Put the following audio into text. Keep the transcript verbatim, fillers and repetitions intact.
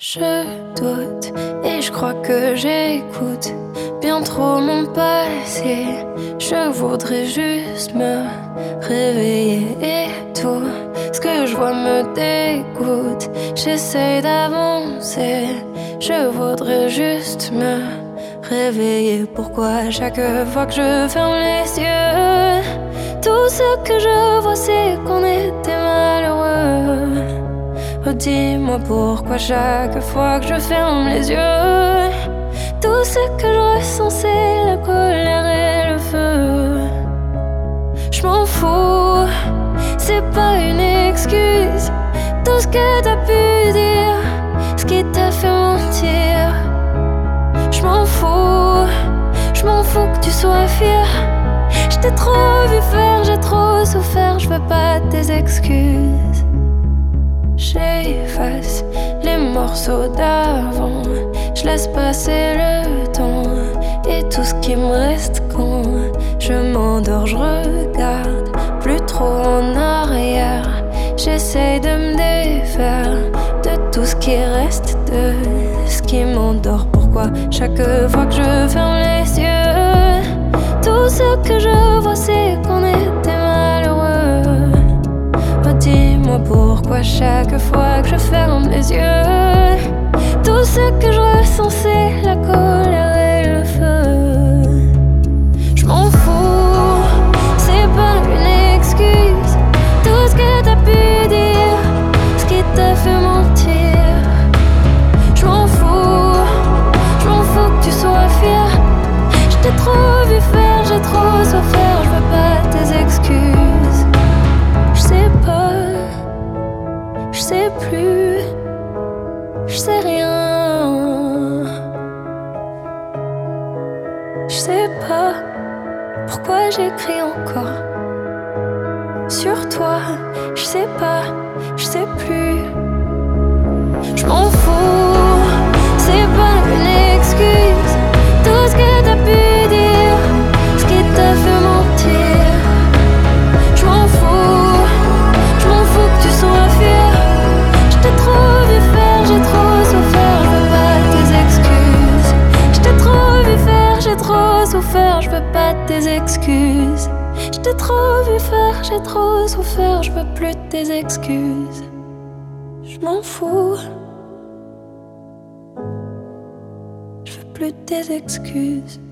Je doute et je crois que j'écoute bien trop mon passé. Je voudrais juste me réveiller et tout ce que je vois me dégoûte. J'essaie d'avancer, je voudrais juste me réveiller. Pourquoi chaque fois que je ferme les yeux, tout ce que je vois c'est qu'on était malheureux? Oh, dis-moi pourquoi chaque fois que je ferme les yeux, tout ce que je ressens c'est la colère et le feu. Je m'en fous, c'est pas une excuse. Tout ce que t'as pu dire, ce qui t'a fait mentir. Je m'en fous, je m'en fous que tu sois fier. Je t'ai trop vu faire, j'ai trop souffert, je veux pas tes excuses. J'efface les morceaux d'avant, je laisse passer le temps. Et tout ce qui me reste quand je m'endors, je regarde plus trop en arrière. J'essaye de me défaire de tout ce qui reste, de ce qui m'endort. Pourquoi chaque fois que je ferme les yeux, tout ce que je vois c'est qu'on était malheureux? Oh, dis-moi pourquoi chaque fois que je ferme les yeux, tout ce que je ressens c'est la colère et le feu. Je m'en fous, c'est pas une excuse. Tout ce que t'as pu dire, ce qui t'a fait mentir. Je m'en fous, je m'en fous que tu sois fier. Je t'ai trop vu faire, j'ai trop souffert, je veux pas tes excuses. Je sais pas, je sais plus, je sais rien. Je sais pas pourquoi j'écris encore sur toi. Je sais pas, je sais plus. Je m'en fous, c'est pas une excuse. Tout ce que t'as pu dire, ce qui t'a fait mentir. Je m'en fous, je m'en fous que tu sois fier. Je t'ai trop vu faire, j'ai trop souffert, je veux pas tes excuses. Je t'ai trop vu faire, j'ai trop souffert, je veux pas tes excuses. Je t'ai trop vu faire, j'ai trop souffert, je veux plus tes excuses. Je m'en fous, je veux plus tes excuses.